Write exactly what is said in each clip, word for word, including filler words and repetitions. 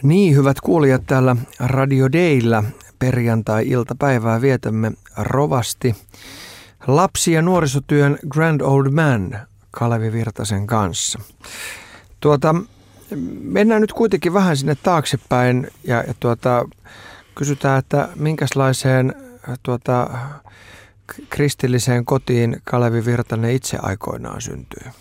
Niin, hyvät kuulijat, täällä Radio Dayllä perjantai-iltapäivää vietämme rovasti lapsi- ja nuorisotyön Grand Old Man Kalevi Virtasen kanssa. Tuota, mennään nyt kuitenkin vähän sinne taaksepäin ja, ja tuota, kysytään, että minkälaiseen tuota, kristilliseen kotiin Kalevi Virtanen itse aikoinaan syntyi?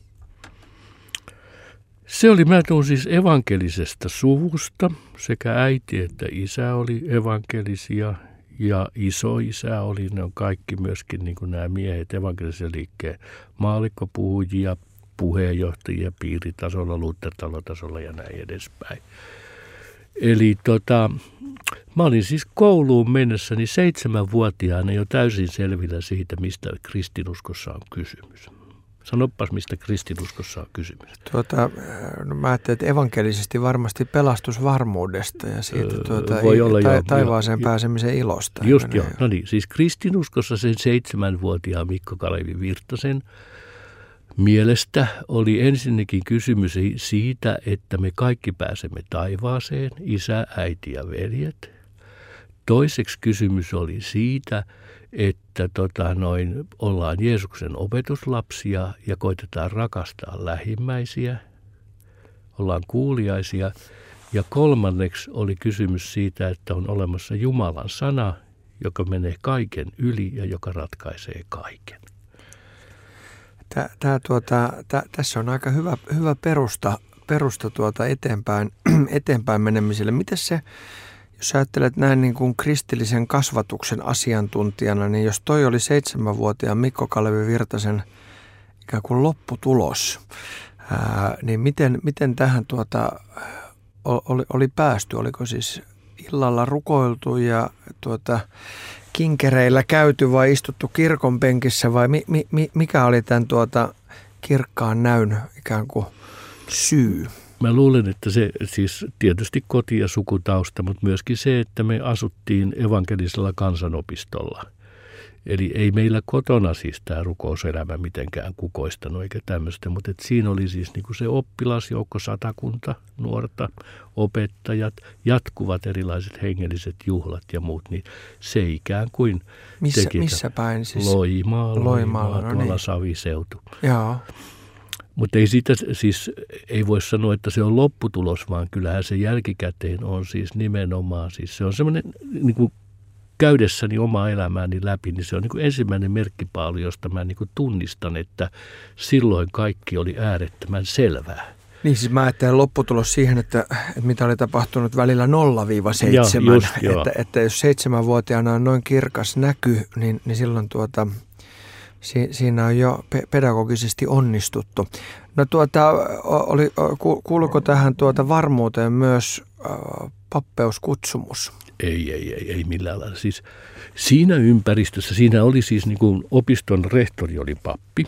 Se oli, mä tuun siis evankelisesta suvusta, sekä äiti että isä oli evankelisia ja isoisä oli, ne on kaikki myöskin niin kuin nämä miehet evankelisen liikkeen maallikkopuhujia, puheenjohtajia piiritasolla, luterilaisella ja näin edespäin. Eli tota, mä olin siis kouluun mennessäni seitsemänvuotiaana jo täysin selvillä siitä, mistä kristinuskossa on kysymys. Sanopas, mistä kristinuskossa on kysymys. Tuota, no mä ajattelin, että evankelisesti varmasti pelastusvarmuudesta ja siitä tuota, Voi olla, ta- joo, taivaaseen jo, pääsemisen ilosta. Just joo, no niin, siis kristinuskossa sen seitsemänvuotiaan Mikko Kalevi Virtasen mielestä oli ensinnäkin kysymys siitä, että me kaikki pääsemme taivaaseen, isä, äiti ja veljet. Toiseksi kysymys oli siitä, että tota, noin, ollaan Jeesuksen opetuslapsia ja koitetaan rakastaa lähimmäisiä, ollaan kuuliaisia. Ja kolmanneksi oli kysymys siitä, että on olemassa Jumalan sana, joka menee kaiken yli ja joka ratkaisee kaiken. Tää, tää, tuota, tää, tässä on aika hyvä, hyvä perusta, perusta tuota eteenpäin, eteenpäin menemiselle. Mites se, jos ajattelet näin niin kuin kristillisen kasvatuksen asiantuntijana, niin jos toi oli seitsemänvuotiaan Mikko Kalevi Virtasen ikään kuin lopputulos, ää, niin miten, miten tähän tuota, oli, oli päästy? Oliko siis illalla rukoiltu ja tuota, kinkereillä käyty vai istuttu kirkon penkissä vai mi, mi, mikä oli tämän tuota kirkkaan näyn ikään kuin syy? Mä luulen, että se siis tietysti koti- ja sukutausta, mutta myöskin se, että me asuttiin evankelisella kansanopistolla. Eli ei meillä kotona siis tämä rukouselämä mitenkään kukoistanut eikä tämmöistä, mutta et siinä oli siis niinku se oppilasjoukko, satakunta nuorta, opettajat, jatkuvat erilaiset hengelliset juhlat ja muut, niin se ikään kuin missä, teki. Missä päin siis? Loimaa, Loimaalla, Loimaa no tuolla niin. Saviseutu. Joo. Mutta ei siitä siis, ei voi sanoa, että se on lopputulos, vaan kyllähän se jälkikäteen on siis nimenomaan, siis se on semmoinen niin kuin käydessäni omaa elämääni läpi, niin se on niin kuin ensimmäinen merkkipaalu, josta mä niin kuin tunnistan, että silloin kaikki oli äärettömän selvää. Niin siis mä ajattelen lopputulos siihen, että, että mitä oli tapahtunut välillä nolla seitsemän, just, että, että jos seitsemänvuotiaana on noin kirkas näky, niin, niin silloin tuota, si, siinä on jo pe- pedagogisesti onnistuttu. No tuota, oli, kuuluiko tähän tuota varmuuteen myös äh, pappeuskutsumuus? Ei, ei, ei, ei millään lailla. Siis siinä ympäristössä, siinä oli siis niin kuin opiston rehtori oli pappi,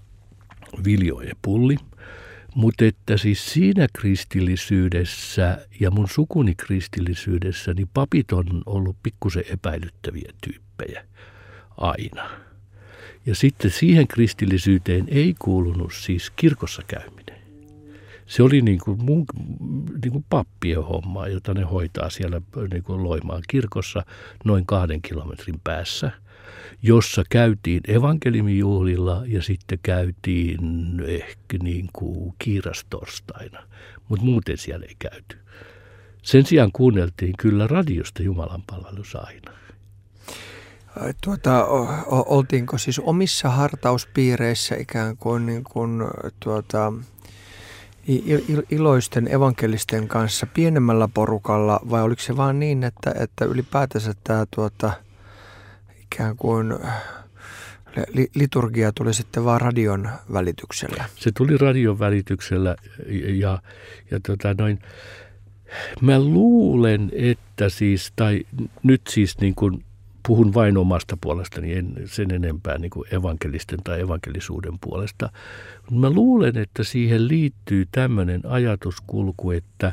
Viljo ja Pulli, mutta että siis siinä kristillisyydessä ja mun sukuni kristillisyydessä, niin papit on ollut pikkusen epäilyttäviä tyyppejä aina. Ja sitten siihen kristillisyyteen ei kuulunut siis kirkossa käyminen. Se oli niin kuin, mun, niin kuin pappien hommaa, jota ne hoitaa siellä niin kuin Loimaan kirkossa noin kahden kilometrin päässä, jossa käytiin evankeliumijuhlilla ja sitten käytiin ehkä niin kuin kiirastorstaina, mutta muuten siellä ei käyty. Sen sijaan kuunneltiin kyllä radiosta Jumalanpalvelus aina. Tuota, o, oltiinko siis omissa hartauspiireissä ikään kuin, niin kuin tuota, iloisten evankelisten kanssa pienemmällä porukalla vai oliko se vaan niin, että, että ylipäätänsä tämä tuota, ikään kuin liturgia tuli sitten vaan radion välityksellä? Se tuli radion välityksellä ja, ja tota noin, mä luulen, että siis, tai nyt siis niin kuin puhun vain omasta puolestani, en sen enempää niin kuin evankelisten tai evankelisuuden puolesta. Mä luulen, että siihen liittyy tämmöinen ajatuskulku, että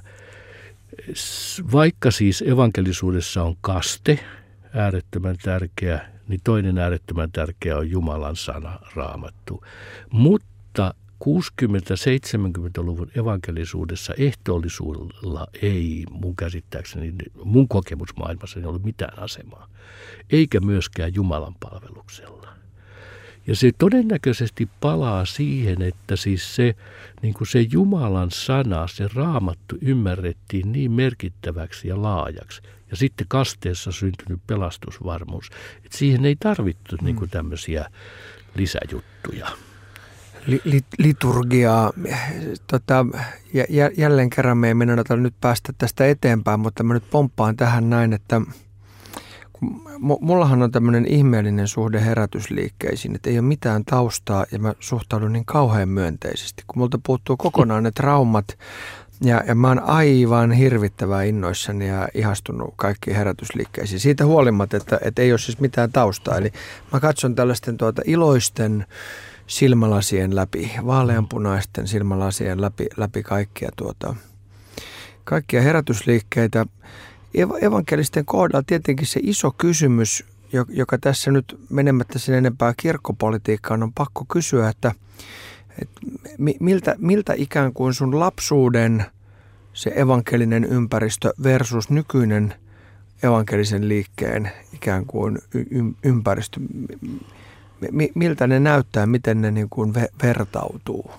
vaikka siis evankelisuudessa on kaste, äärettömän tärkeä, niin toinen äärettömän tärkeä on Jumalan sana, Raamattu. Mutta kuusikymmentä-seitsemänkymmentäluvun evankelisuudessa ehtoollisuudella ei mun käsittääkseni, mun kokemusmaailmassa ei ollut mitään asemaa, eikä myöskään Jumalan palveluksella. Ja se todennäköisesti palaa siihen, että siis se, niin kuin se Jumalan sana, se Raamattu ymmärrettiin niin merkittäväksi ja laajaksi. Ja sitten kasteessa syntynyt pelastusvarmuus, että siihen ei tarvittu mm. niin kuin tämmöisiä lisäjuttuja. Li- liturgiaa. Tota, j- jälleen kerran me ei mennä nyt päästä tästä eteenpäin, mutta mä nyt pomppaan tähän näin, että mullahan on tämmöinen ihmeellinen suhde herätysliikkeisiin, että ei ole mitään taustaa ja mä suhtaudun niin kauhean myönteisesti, kun multa puuttuu kokonaan ne traumat ja, ja mä oon aivan hirvittävän innoissani ja ihastunut kaikkiin herätysliikkeisiin. Siitä huolimatta, että, että ei ole siis mitään taustaa. Eli mä katson tällaisten tuota iloisten silmälasien läpi, vaaleanpunaisten silmälasien läpi, läpi kaikkia, tuota, kaikkia herätysliikkeitä. Evankelisten kohdalla tietenkin se iso kysymys, joka tässä nyt menemättä sen enempää kirkkopolitiikkaan on pakko kysyä, että, että miltä, miltä ikään kuin sun lapsuuden se evankelinen ympäristö versus nykyinen evankelisen liikkeen ikään kuin ympäristö, miltä ne näyttää, miten ne niin kuin vertautuu?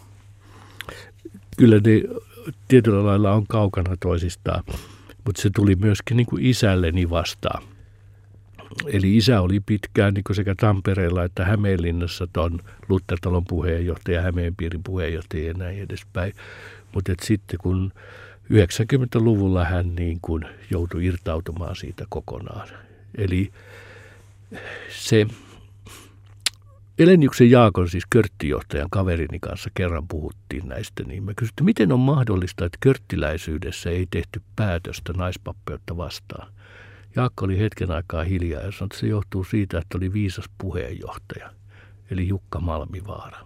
Kyllä ne tietyllä lailla on kaukana toisistaan. Mutta se tuli myöskin niin kuin isälleni vastaan. Eli isä oli pitkään niin kuin sekä Tampereella että Hämeenlinnassa tuon Luthertalon puheenjohtaja, Hämeenpiirin puheenjohtaja ja näin edespäin. Mutta sitten kun yhdeksänkymmentäluvulla hän niin kuin joutui irtautumaan siitä kokonaan. Eli se Eleniuksen Jaakon, siis Körttijohtajan kaverini kanssa kerran puhuttiin näistä, niin mä kysyin, että miten on mahdollista, että körttiläisyydessä ei tehty päätöstä naispappeutta vastaan. Jaakko oli hetken aikaa hiljaa ja sanoi, että se johtuu siitä, että oli viisas puheenjohtaja, eli Jukka Malmivaara.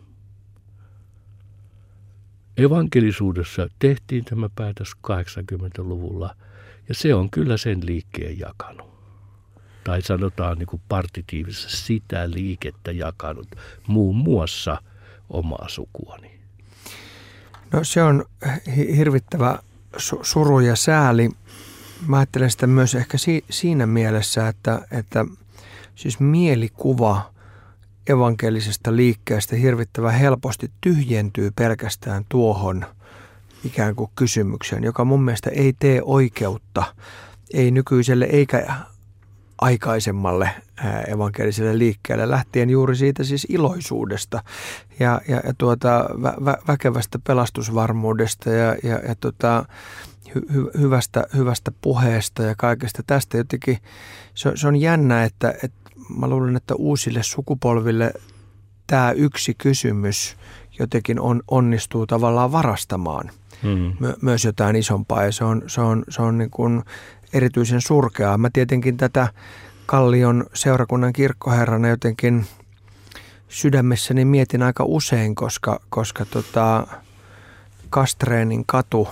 Evankelisuudessa tehtiin tämä päätös kahdeksankymmentäluvulla ja se on kyllä sen liikkeen jakanut. Tai sanotaan niin kuin partitiivisessa sitä liikettä jakanut muun muassa omaa sukuani. No se on hirvittävä suru ja sääli. Mä ajattelen sitä myös ehkä si- siinä mielessä, että, että siis mielikuva evankelisesta liikkeestä hirvittävän helposti tyhjentyy pelkästään tuohon ikään kuin kysymykseen, joka mun mielestä ei tee oikeutta, ei nykyiselle eikä aikaisemmalle evankeliselle liikkeelle, lähtien juuri siitä siis iloisuudesta ja, ja, ja tuota, vä, vä, väkevästä pelastusvarmuudesta ja, ja, ja tuota, hy, hyvästä, hyvästä puheesta ja kaikesta tästä jotenkin. Se, se on jännä, että, että mä luulen, että uusille sukupolville tämä yksi kysymys jotenkin on, onnistuu tavallaan varastamaan mm. My, myös jotain isompaa ja se on, se on, se on niin kuin erityisen surkeaa. Mä tietenkin tätä Kallion seurakunnan kirkkoherrana jotenkin sydämessäni mietin aika usein, koska, koska tota Kastreenin katu,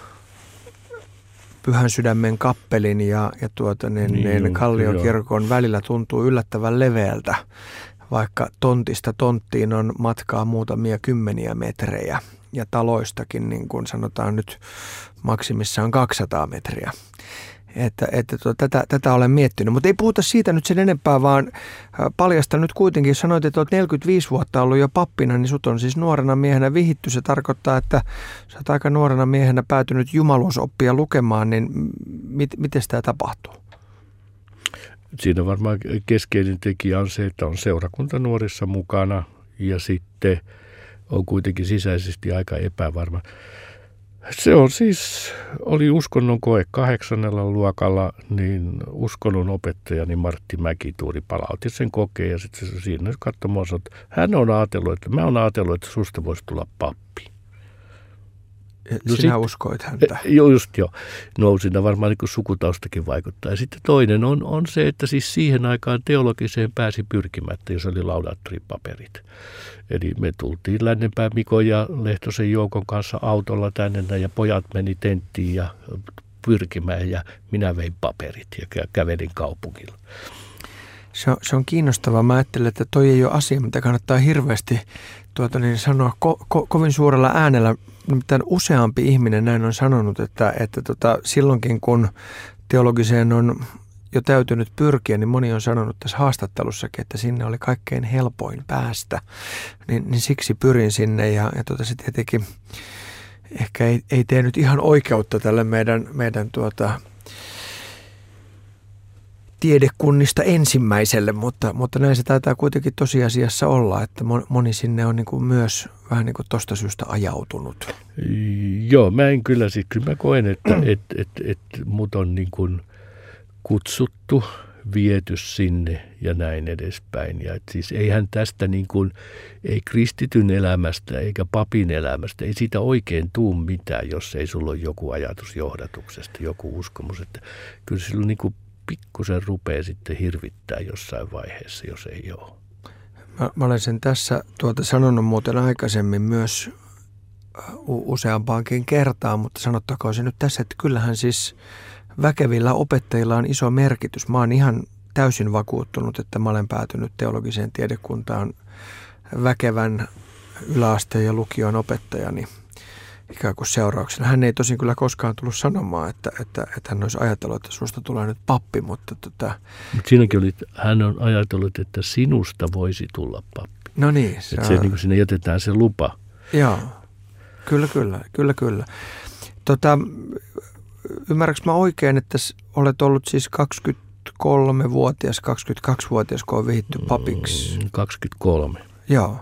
Pyhän Sydämen kappelin ja, ja tuota, niin, niin, niin Kallion kirkon välillä tuntuu yllättävän leveältä, vaikka tontista tonttiin on matkaa muutamia kymmeniä metrejä ja taloistakin, niin kuin sanotaan nyt, maksimissaan kaksisataa metriä. Että, että tuo, tätä, tätä olen miettinyt, mutta ei puhuta siitä nyt sen enempää, vaan paljasta nyt kuitenkin, sanoit, että olet neljäkymmentäviisi vuotta ollut jo pappina, niin sut on siis nuorena miehenä vihitty. Se tarkoittaa, että sä oot aika nuorena miehenä päätynyt jumaluusoppia lukemaan, niin mit, miten tämä tapahtuu? Siinä varmaan keskeinen tekijä on se, että on seurakunta nuorissa mukana ja sitten on kuitenkin sisäisesti aika epävarma. Se on siis, oli uskonnon koe kahdeksannella luokalla, niin uskonnon opettajani Martti Mäkituuri palautti sen kokeen ja sitten se siinä katsomaan, että hän on ajatellut, että mä oon ajatellut, että susta voisi tulla pappi. No sinä sit, uskoit häntä. Joo, just joo. No siinä varmaan niin sukutaustakin vaikuttaa. Ja sitten toinen on, on se, että siis siihen aikaan teologiseen pääsi pyrkimättä, jos oli laudaattoripaperit. Eli me tultiin Lännenpää Mikon ja Lehtosen Joukon kanssa autolla tänne ja pojat meni tenttiin ja pyrkimään ja minä vein paperit ja kävelin kaupungilla. Se on, se on kiinnostavaa. Mä ajattelen, että toi ei ole asia, mitä kannattaa hirveästi tuota, niin sanoa ko, ko, kovin suurella äänellä. Nimittäin useampi ihminen näin on sanonut, että, että tota, silloinkin kun teologiseen on jo täytynyt pyrkiä, niin moni on sanonut tässä haastattelussakin, että sinne oli kaikkein helpoin päästä. Niin, niin siksi pyrin sinne ja, ja tota, se tietenkin ehkä ei, ei tee nyt ihan oikeutta tälle meidän, meidän tuota, tiedekunnista ensimmäiselle, mutta, mutta näin se taitaa kuitenkin tosiasiassa olla, että moni sinne on niin kuin myös vähän niin kuin tosta syystä ajautunut. Joo, mä en kyllä, siis kyllä mä koen, että et, et, et mut on niin kuin kutsuttu, viety sinne ja näin edespäin. Ja et siis eihän tästä niin kuin, ei kristityn elämästä eikä papin elämästä, ei siitä oikein tuu mitään, jos ei sulla ole joku ajatus johdatuksesta, joku uskomus. Että kyllä sillä niin kuin pikkusen rupeaa sitten hirvittää jossain vaiheessa, jos ei ole. Mä, mä olen sen tässä tuota sanonut muuten aikaisemmin myös useampaankin kertaan, mutta sanottakoon se nyt tässä, että kyllähän siis väkevillä opettajilla on iso merkitys. Mä oon ihan täysin vakuuttunut, että mä olen päätynyt teologiseen tiedekuntaan väkevän yläasteen ja lukion opettajani ikään kuin seurauksena. Hän ei tosin kyllä koskaan tullut sanomaan, että, että, että hän olisi ajatellut, että susta tulee nyt pappi, mutta tota... Mut siinäkin oli, hän on ajatellut, että sinusta voisi tulla pappi. No niin. Se, että se, niin kuin sinne jätetään se lupa. Joo, kyllä, kyllä, kyllä, kyllä. Tota, ymmärrätkö mä oikein, että olet ollut siis kaksikymmentäkolmevuotias, kaksikymmentäkaksivuotias, kun on vihitty papiksi? kaksikymmentäkolme. Joo.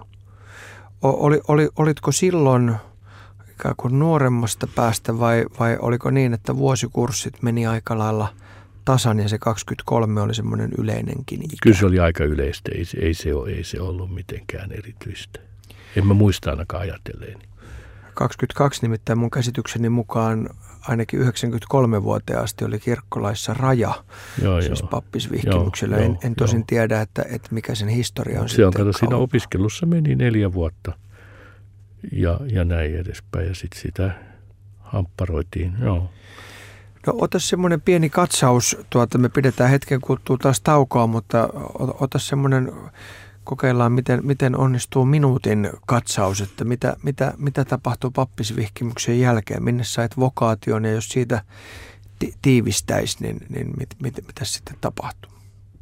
Oli, oli, olitko silloin ikään kuin nuoremmasta päästä vai, vai oliko niin, että vuosikurssit meni aika lailla tasan ja se kaksikymmentäkolme oli semmoinen yleinenkin ikä? Kyllä se oli aika yleistä, ei, ei, se, ei se ollut mitenkään erityistä. En mä muista ainakaan ajatelleeni. kaksikymmentäkaksi nimittäin mun käsitykseni mukaan ainakin yhdeksänkymmentäkolme-vuoteen asti oli kirkkolaissa raja, joo, siis joo. pappisvihkimyksellä. Joo, en, en tosin joo. tiedä, että, että mikä sen historia on. Se on, kato, siinä opiskelussa meni neljä vuotta ja, ja näin edespäin ja sitten sitä hampparoitiin. Joo. No ota semmoinen pieni katsaus, tuota, me pidetään hetken kuluttua taas taukoa, mutta ota semmoinen, kokeillaan miten, miten onnistuu minuutin katsaus, että mitä, mitä, mitä tapahtuu pappisvihkimyksen jälkeen, minne sait vokaation ja jos siitä ti- tiivistäisi, niin, niin mit, mit, mitä sitten tapahtuu?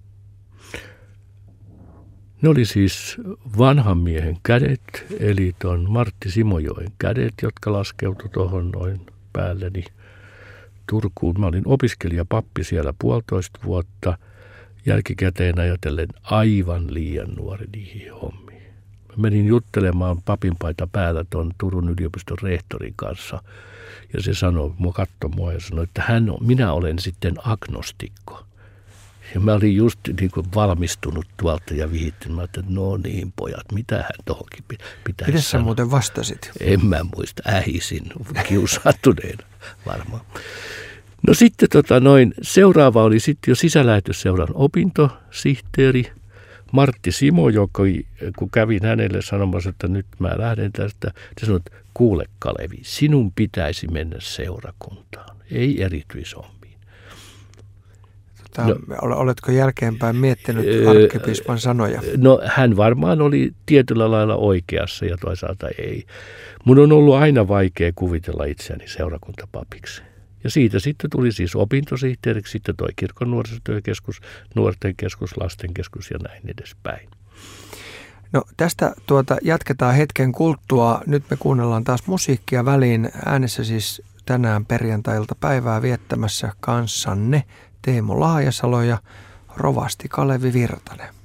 Ne oli siis vanhan miehen kädet, eli tuon Martti Simojoen kädet, jotka laskeutui tuohon noin päälleni Turkuun. Mä olin opiskelijapappi siellä puolitoista vuotta. Jälkikäteen ajatellen aivan liian nuori niihin hommiin. Mä menin juttelemaan papinpaita päällä tuon Turun yliopiston rehtorin kanssa. Ja se sanoi, mua katsoi mua ja sanoi, että hän on, minä olen sitten agnostikko. Ja mä olin just niin kuin valmistunut tuolta ja vihittin. Mä ajattelin, että no niin pojat, mitähän tohonkin pitäisi Miten sä sanoa. Muuten vastasit? En mä muista, ähisin, kiusattuneena varmaan. No sitten tota noin, seuraava oli sitten jo sisälähetysseuran opintosihteeri Martti Simo, joka kun kävin hänelle sanomassa, että nyt mä lähden tästä, se sanoi, että kuule Kalevi, sinun pitäisi mennä seurakuntaan, ei erityishommiin. Tota, no, oletko jälkeenpäin miettinyt arkkipiispan sanoja? No hän varmaan oli tietyllä lailla oikeassa ja toisaalta ei. Mun on ollut aina vaikea kuvitella itseäni seurakuntapapiksi. Ja siitä sitten tuli siis opintosihteeriksi, sitten toi kirkon nuorisotyökeskus, nuorten keskus, lastenkeskus ja näin edespäin. No tästä tuota, jatketaan hetken kuluttua. Nyt me kuunnellaan taas musiikkia väliin. Äänessä siis tänään perjantailta päivää viettämässä kanssanne Teemu Laajasalo ja rovasti Kalevi Virtanen.